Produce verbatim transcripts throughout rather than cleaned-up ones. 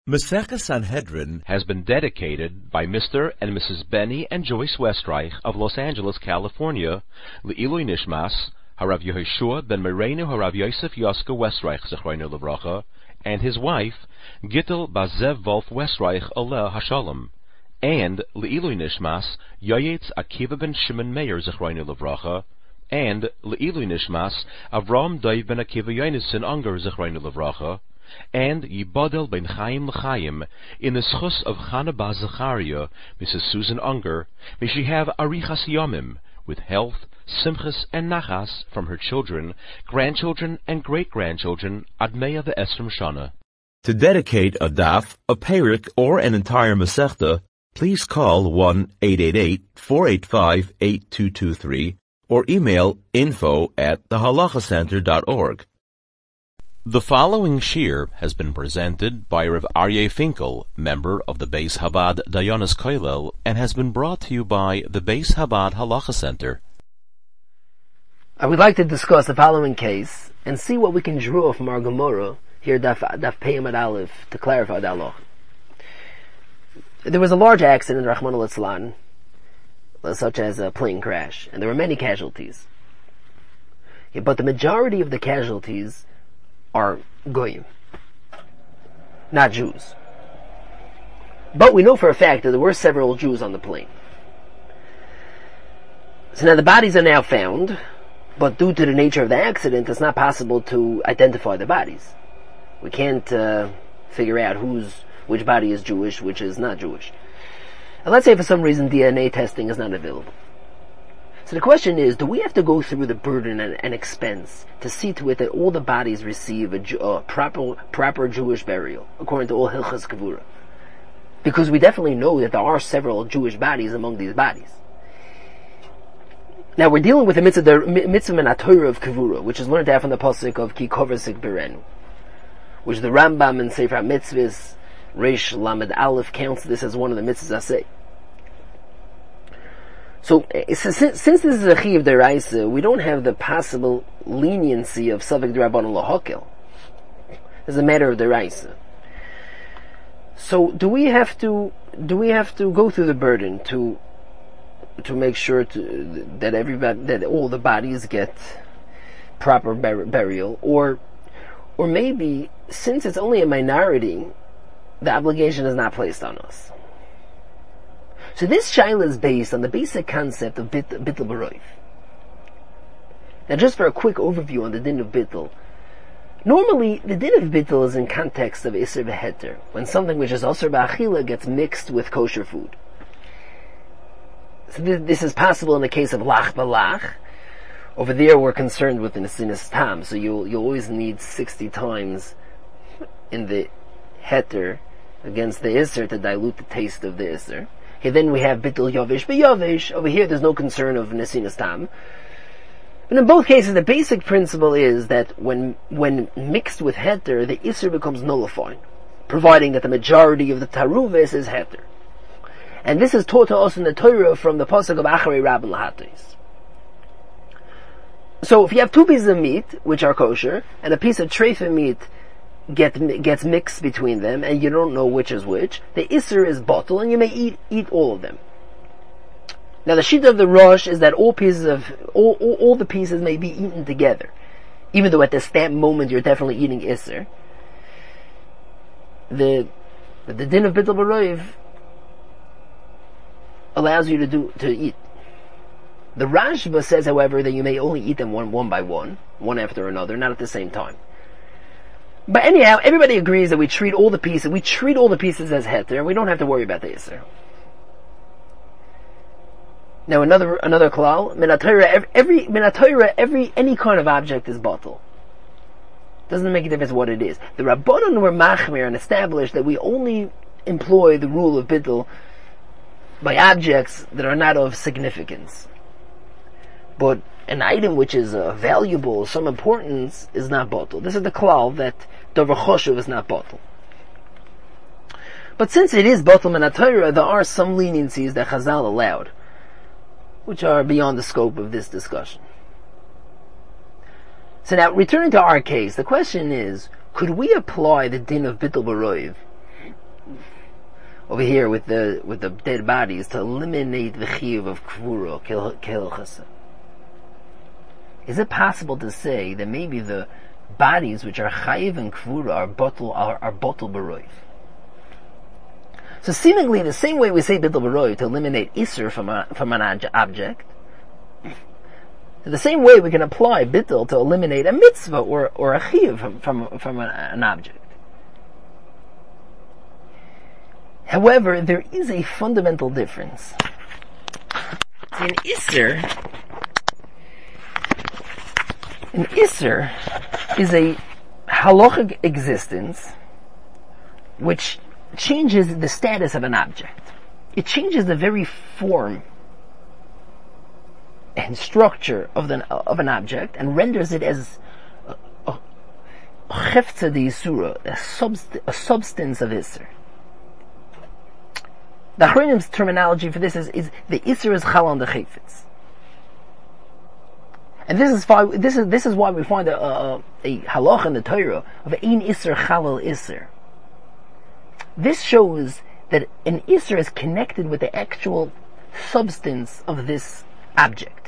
Maseches Sanhedrin has been dedicated by Mister and Missus Benny and Joyce Westreich of Los Angeles, California, Le'ilui Nishmas, Harav Yehoshua ben Mereinu Harav Yosef Yoska Westreich Zechroinu Levracha, and his wife, Gittel Bazev Wolf Westreich Aleh Hashalom, and Le'ilui Nishmas, Yoyetz Akiva ben Shimon Meir Zechroinu Levracha, and Le'ilui Nishmas, Avram Dov ben Akiva Yonason Unger Zechroinu Levracha, and Yibodel ben Chaim L'Chaim, in the schus of Chana Bas Zechariah, Missus Susan Unger, may she have Arichas Yomim, with health, simchas, and nachas from her children, grandchildren, and great-grandchildren, Admeya ve'esrim shana. To dedicate a daf, a perik, or an entire masechta, please call one eight eight eight, four eight five, eight two two three or email info at the halacha center dot org. The following shir has been presented by Rav Aryeh Finkel, member of the Beis Chabad Dayanas Koilel, and has been brought to you by the Beis Chabad Halacha Center. I would like to discuss the following case and see what we can draw from our Gemara here, Daf, Daf Pei Amud Aleph, to clarify the halacha. There was a large accident, Rahman al-Islan, such as a plane crash, and there were many casualties. Yeah, but the majority of the casualties are Goyim, not Jews. But we know for a fact that there were several Jews on the plane. So now the bodies are now found, but due to the nature of the accident, it's not possible to identify the bodies. We can't uh, figure out who's, which body is Jewish, which is not Jewish. And let's say for some reason D N A testing is not available. So the question is, do we have to go through the burden and, and expense to see to it that all the bodies receive a, a proper proper Jewish burial, according to all Hilchas Kavura? Because we definitely know that there are several Jewish bodies among these bodies. Now we're dealing with the mitzvah, the mitzvah min HaTorah of Kavura, which is learned out from the pasuk of Ki Kovasik Berenu, which the Rambam in Sefer HaMitzvahs, Reish Lamed Aleph, counts this as one of the mitzvahs aseh. So, since this is a Chiv Deraisa, we don't have the possible leniency of Savik D'Rabbanan L'Hokel. It's a matter of Deraisa. So, do we have to, do we have to go through the burden to, to make sure to, that everybody, that all the bodies get proper bur- burial, or, or maybe, since it's only a minority, the obligation is not placed on us? So this shaila is based on the basic concept of bit, bittul b'roiv. Now just for a quick overview on the din of bittul. Normally, the din of bittul is in context of iser v'heter, when something which is osir b'achila gets mixed with kosher food. So th- this is possible in the case of lach b'lach. Over there we're concerned with the nesinas tam, so you'll, you'll always need sixty times in the heter against the iser to dilute the taste of the iser. Okay, then we have bittul yavish b'yavish. Over here there's no concern of nesinas tam. But in both cases the basic principle is that when when mixed with heter, the isser becomes nullified, providing that the majority of the taruvis is heter. And this is taught to us in the Torah from the pasuk of Acharei Rabban Lahatis. So if you have two pieces of meat, which are kosher, and a piece of treifa meat Get, gets mixed between them, and you don't know which is which, the isser is bottle, and you may eat eat all of them. Now the shita of the Rosh is that all pieces of all, all, all the pieces may be eaten together, even though at this stamp moment you're definitely eating isser. The the din of bittul b'roiv allows you to do to eat. The Rashba says, however, that you may only eat them one one by one, one after another, not at the same time. But anyhow, everybody agrees that we treat all the pieces, we treat all the pieces as heter, and we don't have to worry about the Yisr. Now another, another klal, min HaTorah, every, min HaTorah, every, any kind of object is batel. Doesn't make a difference what it is. The Rabbanon were machmir and established that we only employ the rule of bittul by objects that are not of significance. But an item which is uh, valuable, some importance, is not batel. This is the klal that davar choshev is not batel. But since it is batel min HaTorah, there are some leniencies that Chazal allowed, which are beyond the scope of this discussion. So now, returning to our case, the question is, could we apply the din of bittul b'roiv over here with the with the dead bodies to eliminate the chiyuv of kvura kehilchasa. Is it possible to say that maybe the bodies which are chayiv and kvura are bottle are, are bottle beroiv? So seemingly the same way we say bittul beroiv to eliminate iser from a, from an object, the same way we can apply bittul to eliminate a mitzvah or or a chiyuv from from, from an, an object. However, there is a fundamental difference. In Isser, an Isser is a halachic existence which changes the status of an object. It changes the very form and structure of, the, of an object and renders it as a, a, a chefza de Yisura, a, subst- a substance of Isser. The Achronim's terminology for this is, is the Isser is chal on the chayfetz. And this is why, this is, this is why we find a, a, a halach in the Torah of ein Isser chalal Isser. This shows that an Isser is connected with the actual substance of this object.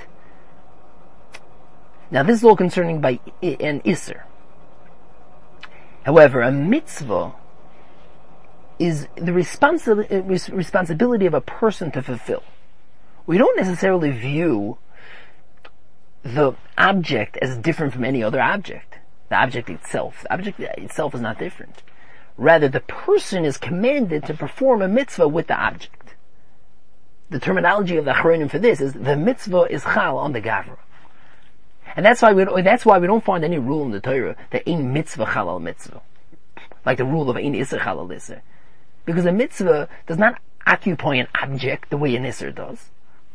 Now this is all concerning by an Isser. However, a mitzvah is the responsi- responsibility of a person to fulfill. We don't necessarily view the object as different from any other object. The object itself. The object itself is not different. Rather, the person is commanded to perform a mitzvah with the object. The terminology of the Achronim for this is the mitzvah is chal on the gavra. And that's why we don't, that's why we don't find any rule in the Torah that ein mitzvah chalal mitzvah. Like the rule of ein isser chalal isser. Because a mitzvah does not occupy an object the way an isser does.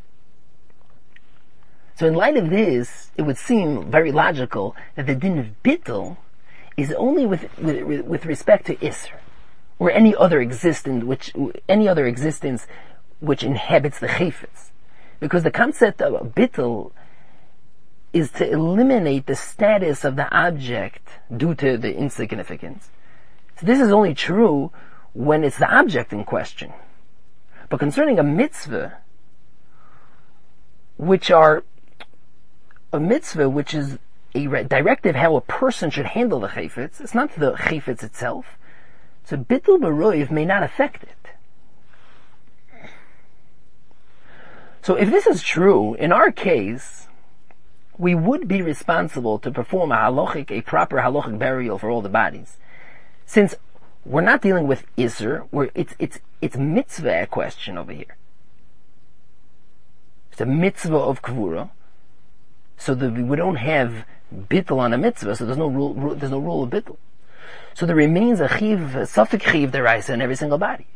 So in light of this, it would seem very logical that the din of bittul is only with, with, with respect to isser, or any other existence which, any other existence which inhabits the chayfetz. Because the concept of bittul is to eliminate the status of the object due to the insignificance. So this is only true when it's the object in question. But concerning a mitzvah, which are a mitzvah which is a directive how a person should handle the chayfetz, it's not the chayfetz itself. So bittul beroiv may not affect it. So if this is true, in our case, we would be responsible to perform a halachic, a proper halachic burial for all the bodies. Since we're not dealing with Isser, where it's, it's, it's mitzvah a question over here. It's a mitzvah of Kvura. So that we don't have bittul on a mitzvah, so there's no rule, rule there's no rule of bittul. So there remains a chiv, a suffix chiv deraisa in every single body.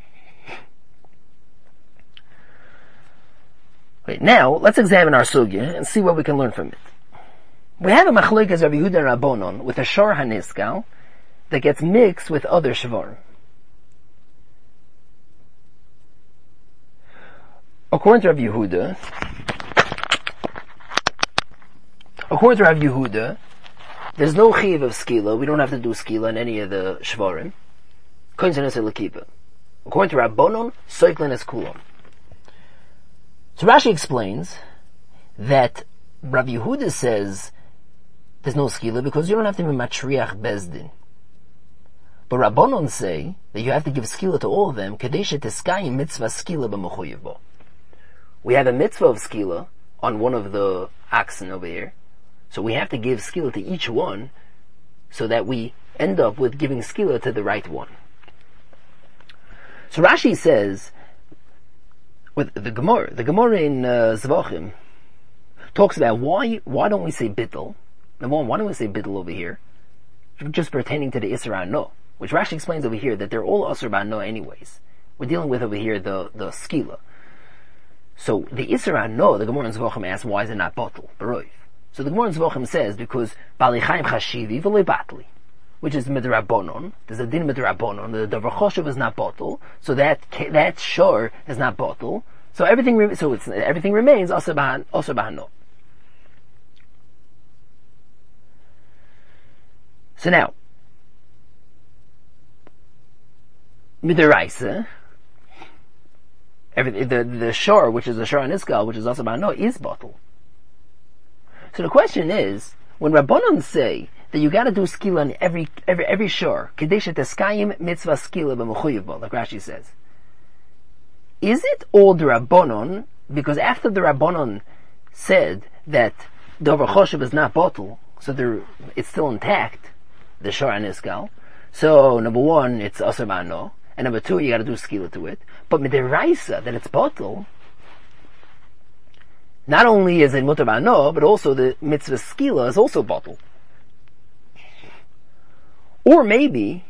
Okay, now, let's examine our sugya and see what we can learn from it. We have a machlokes Rabbi Yehuda and Rabbonon with a shor haniskal that gets mixed with other shvarim. According to Rabbi Yehuda, according to Rabbi Yehuda, there's no chiv of skila. We don't have to do skila in any of the shvarim. According to Rabbonon, soiklin es kulon. So Rashi explains that Rabbi Yehuda says there's no skila because you don't have to be matriach bezdin. But Rabbonon say that you have to give skila to all of them. Kadesha teskayim mitzvah skila b'mechuyev bo. We have a mitzvah of skila on one of the oxen over here, so we have to give skila to each one, so that we end up with giving skila to the right one. So Rashi says, with the Gemara, the Gemara in uh, Zvachim talks about why why don't we say bittul? Number one, why don't we say bittul over here? Just pertaining to the Isra no, which Rashi explains over here that they're all Asr Ba'ano anyways. We're dealing with over here the, the skila. So the Isra no, the Gemara in Zvachim asks, why is it not bottle, baroiv? So the Gemara in Zvachim says, because Bali Chaim Chashivi v'loi batli, which is midrabanon. There's a din midrabanon. The davar choshev is not bottle, so that that shor is not bottle. So everything, so it's everything remains also bahan also bahano. So now, midiraisa, every, the, the shore, which is the shore on Iskal, which is also about no, is bottle. So the question is, when Rabbanon say that you gotta do skila on every, every, every shore, kedeshet eskayim mitzvah skila b'mechuyev bo, like Rashi says, is it all the Rabbanon, because after the Rabbanon said that Dover Choshev is not bottle, so there, it's still intact, the shore on Iskal, so number one, it's Asar Ma'ano, and number two, you gotta do skila to it, but midiraisa, that it's bottle, not only is it mutar ba'ano, but also the mitzvah skila is also bottle. Or maybe,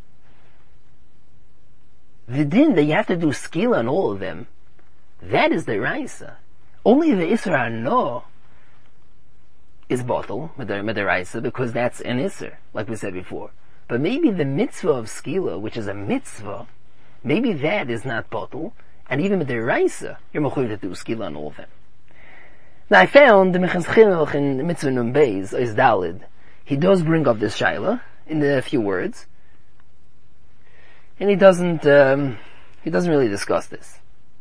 the din that you have to do skila on all of them, that is the raisa. Only the isra no is bottle, midiraisa, because that's an isra, like we said before. But maybe the mitzvah of skila, which is a mitzvah, maybe that is not bottle, and even midiraisa, you're mechuyev to do skila on all of them. Now I found the Mechas Chinuch in Mitzvah Nun Beis, is Dalid. He does bring up this shaila in a few words, and he doesn't um, he doesn't really discuss this.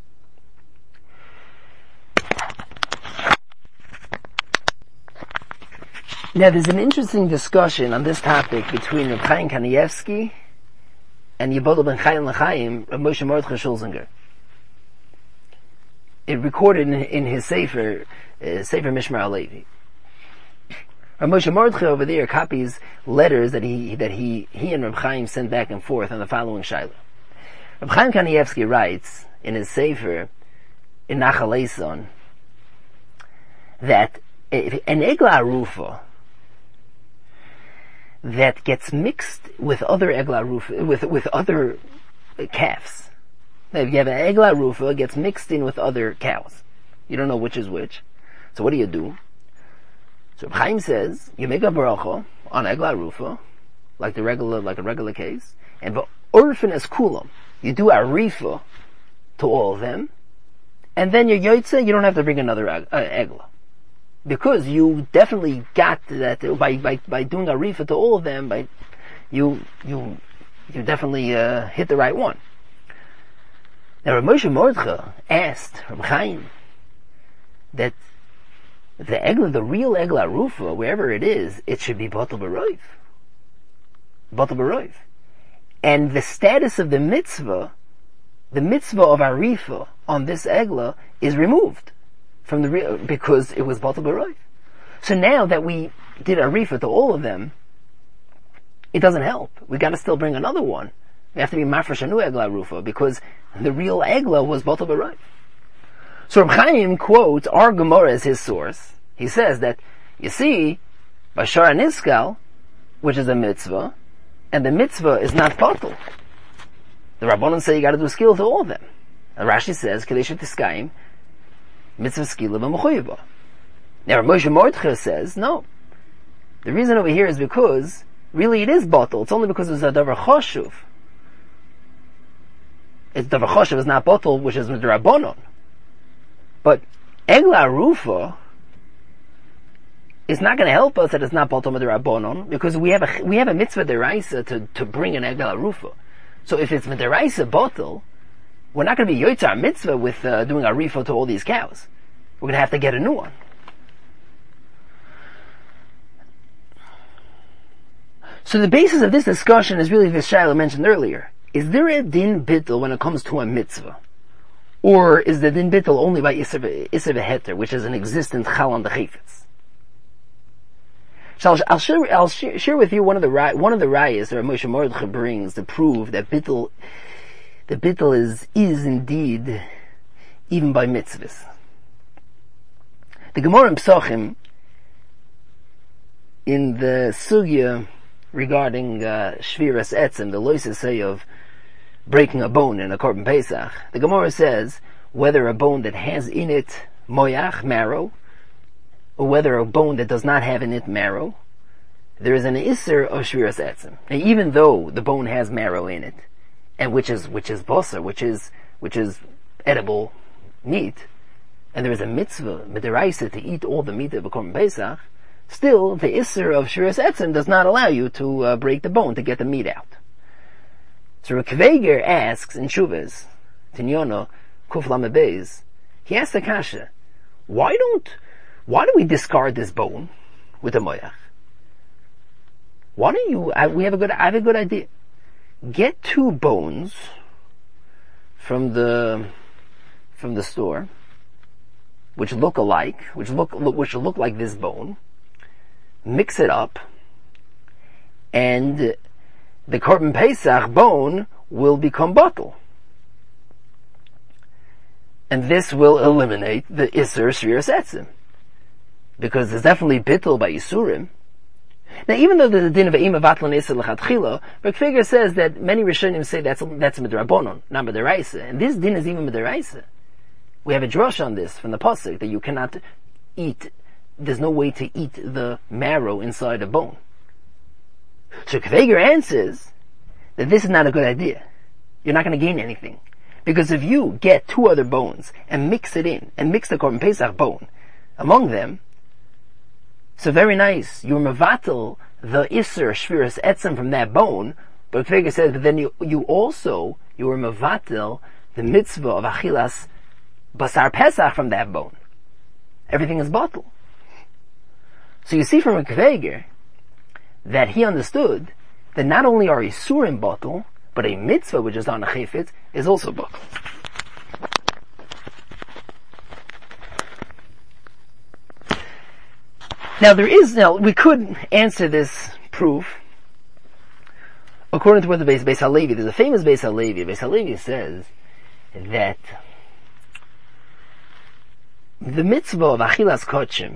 Now there's an interesting discussion on this topic between Reb Chaim Kanievsky and Yibodel ben Chaim L'Chaim, Reb Moshe Mordechai Schulzinger. It recorded in, in his Sefer, uh, Sefer Mishmar HaLevi. Reb Moshe Mordechai over there copies letters that he that he he and Reb Chaim sent back and forth on the following shaila. Reb Chaim Kanievsky writes in his Sefer in Nachal Eson that an egla arufa that gets mixed with other egla arufa, with with other calves. Now, if you have an egla arufa, it gets mixed in with other cows. You don't know which is which. So what do you do? So Reb Chaim says, you make a bracha on egla arufa, like the regular, like a regular case, and v'orfen es kulam, you do a rifa to all of them, and then your yoytze, you don't have to bring another uh, egla. Because you definitely got that, by, by, by doing a rifa to all of them, by, you, you, you definitely, uh, hit the right one. Now, Reb Moshe Mordechai asked Reb Chaim that the egla, the real egla rufa, wherever it is, it should be batel b'roiv. Batel b'roiv. And the status of the mitzvah, the mitzvah of arifa on this egla is removed from the real, because it was batel b'roiv. So now that we did arifa to all of them, it doesn't help. We gotta still bring another one. We have to be mafresh anu egla rufa, because the real egla was batel b'roiv. So Reb Chaim quotes our Gemara as his source. He says that, you see, by Shara Niskal, which is a mitzvah, and the mitzvah is not batel. The Rabbanon say you gotta do skill to all of them. And Rashi says, Kedeshet Tiskayim, mitzvah skila b'mechuyev bo. Now Reb Moshe Mordechai says, no. The reason over here is because, really it is batel. It's only because it's a davar choshuv. It's davar choshuv is not batel, which is the Rabbanon. But egla rufa is not going to help us that it's not batel with the Rabbanon, because we have a we have a mitzvah deraisa to to bring an egla rufa. So if it's deraisa batel, we're not going to be yotzar mitzvah with uh, doing a rifa to all these cows. We're going to have to get a new one. So the basis of this discussion is really this shaila mentioned earlier. Is there a din bittul when it comes to a mitzvah? Or is the din bittul only by Isser v'heter, which is an existent chal on the chayfetz? So I'll, I'll, share, I'll share, share with you one of the one of the rayas that Moshe Mordechai brings to prove that bittul, the bittul is is indeed even by mitzvahs. The Gemara in Psachim, in the sugya regarding uh, shviras etzem, the loises say of breaking a bone in a korban pesach, the Gemara says whether a bone that has in it moyach, marrow, or whether a bone that does not have in it marrow, there is an isser of shviras etzem. And even though the bone has marrow in it, and which is which is basar, which is which is edible meat, and there is a mitzvah midiraisa to eat all the meat of a korban pesach, still the isser of shviras etzem does not allow you to uh, break the bone to get the meat out. So Rekveger asks in Shuvas, Tinyono, Kuf Lamed Beis, he asks the kasha, why don't, why do we discard this bone with the moyach? Why don't you, I, we have a good, I have a good idea. Get two bones from the, from the store, which look alike, which look, look which look like this bone, mix it up, and the Korban Pesach bone will become bottle. And this will eliminate the Isser Shviras Etzim. Because there's definitely bittul by Isurim. Now, even though there's a din of Eima Vatlan Isser L'Chatchila, Rekveger says that many Rishonim say that's, that's Midrabanon, not Midaraisa. And this din is even Midaraisa. We have a drush on this from the Pasuk, that you cannot eat, there's no way to eat the marrow inside a bone. So Rekveger answers that this is not a good idea. You're not going to gain anything. Because if you get two other bones and mix it in, and mix the Korban Pesach bone among them, so very nice, you're mevatel the Isser Shviras Etzim from that bone, but Rekveger says, but then you, you also, you are mevatel the mitzvah of Achilas Basar Pesach from that bone. Everything is bottle. So you see from Rekveger that he understood that not only are Isurim bottle, but a mitzvah which is on a chayfetz is also bottle. Now there is, now we could answer this proof according to what the Beis, Beis HaLevi, there's a famous Beis HaLevi. Beis HaLevi says that the mitzvah of Achilas Kochim,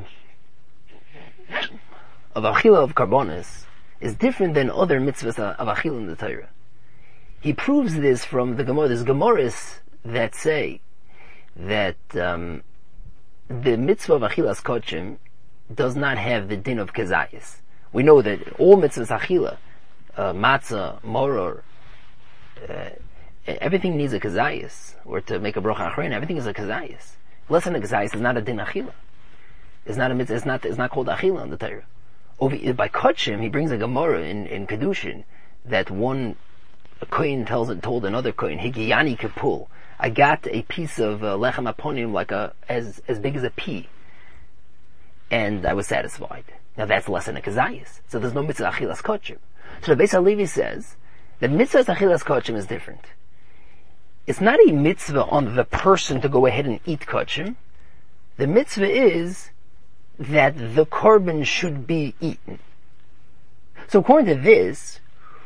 of Achila of Karbonis, is different than other mitzvahs of Achila in the Torah. He proves this from the Gemara. There's Gemaras that say that um, the mitzvah of Achilas Kochim does not have the din of Kezayis. We know that all mitzvahs Achila, uh, matzah, moror, uh, everything needs a Kezayis, or to make a brocha achrein, everything is a Kezayis. Less than a Kezayis is not a din Achila. It's not a mitzvah, it's not, it's not called Achila in the Torah. Over, by Kochim, he brings a Gemara in, in Kedushin, that one a kohen tells it, told another kohen, Higiyani Kipul, I got a piece of uh, lechem aponim like a, as, as big as a pea. And I was satisfied. Now that's less than a Kezayis. So there's no mitzvah Achilas Kochim. So the Beis HaLevi says that mitzvah Achilas Kochim is different. It's not a mitzvah on the person to go ahead and eat Kochim. The mitzvah is that the korban should be eaten. So according to this,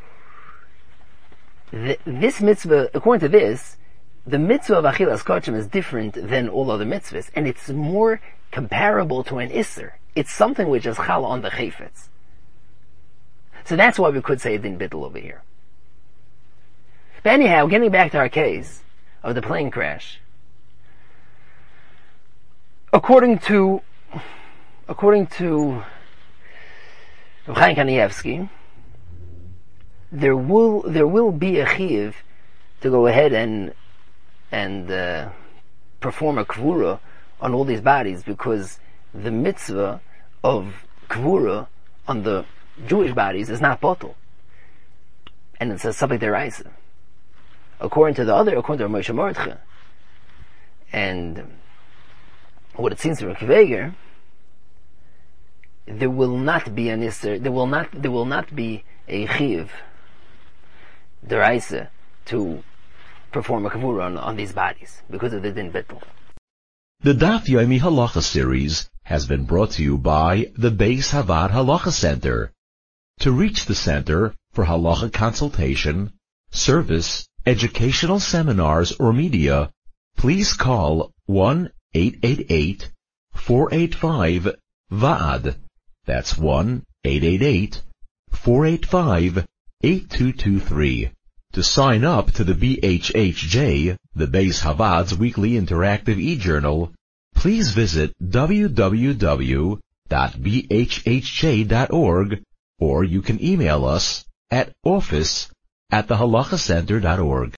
the, this mitzvah, according to this, the mitzvah of Achilas Kochim is different than all other mitzvahs, and it's more comparable to an Isser. It's something which is Chala on the Chayfetz. So that's why we could say it didn't bittul over here. But anyhow, getting back to our case of the plane crash, according to according to Reb Chaim Kanievsky, there will there will be a chiyuv to go ahead and and uh, perform a kvura on all these bodies, because the mitzvah of kvura on the Jewish bodies is not bottle, and it's a sabek deraisa. According to the other, according to Moshe Mordechai, and what it seems from Rekveger, there will not be an Isser, there will not, there will not be a Chiv, deraisa, to perform a Kavura on, on these bodies, because of the Din Bittul. The Daf Yomi Halacha series has been brought to you by the Beis Havad Halacha Center. To reach the center for halacha consultation, service, educational seminars, or media, please call one eight eight eight, four eight five, V A D. That's one eight eight eight, four eight five, eight two two three. To sign up to the B H H J, the Beis Havad's weekly interactive e-journal, please visit w w w dot b h h j dot org, or you can email us at office at the halacha center dot org.